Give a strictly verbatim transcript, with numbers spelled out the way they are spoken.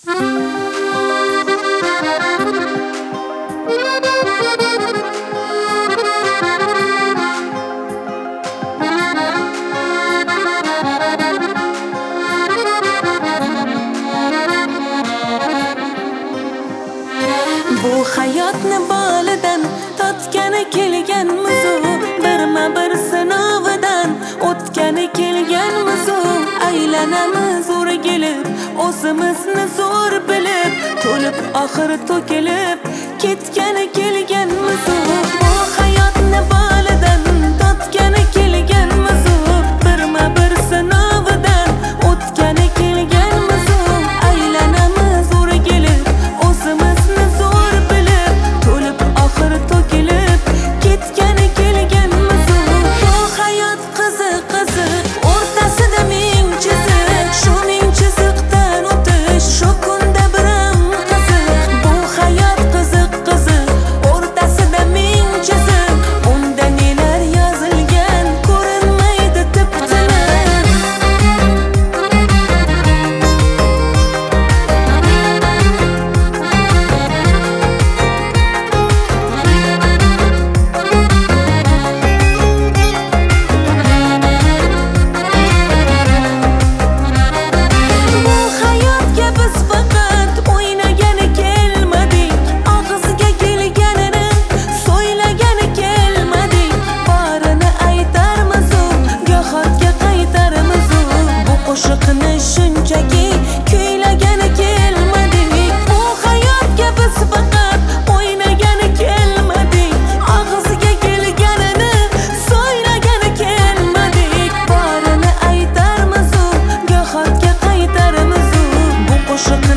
Bu hayotni bolidan totgani kelganmiz u, birma-bir sinovidan o'tgani kelganmiz u. Aylanamiz o'rgilib, o'zimizni zo'r bilib, to'lib oxir to'kilib ketgani kelganmiz u. Bu hayotni bolidan totgani kelganmiz u, birma-bir sinovidan o'tgani kelganmiz u. Aylanamiz o'rgilib, o'zimizni zo'r bilib, to'lib oxir to'kilib ketgani kelganmiz u. Bu hayot qiziq qiziq, o'rtasida ming chiziq, shu ming chiziqdan o'tish shu kunda biram qiziq. Bu hayot qiziq qiziq, o'rtasida ming chiziq, unda nelar yozilgan ko'rinmaydi tip-tiniq. Bu hayotga biz faqat o'ynagani kelmadik, og'ziga kelganini so'ylagani kelmadik. Borini aytarmiz u, gohotga qaytarmiz u, bu qo'shiqni shunchaki kuylagani kelmadik. Bu hayotga biz faqat o'ynagani kelmadik, og'ziga kelganini so'ylagani kelmadik. Borini aytarmiz u, gohotga qaytarmiz u, bu qo'shiqni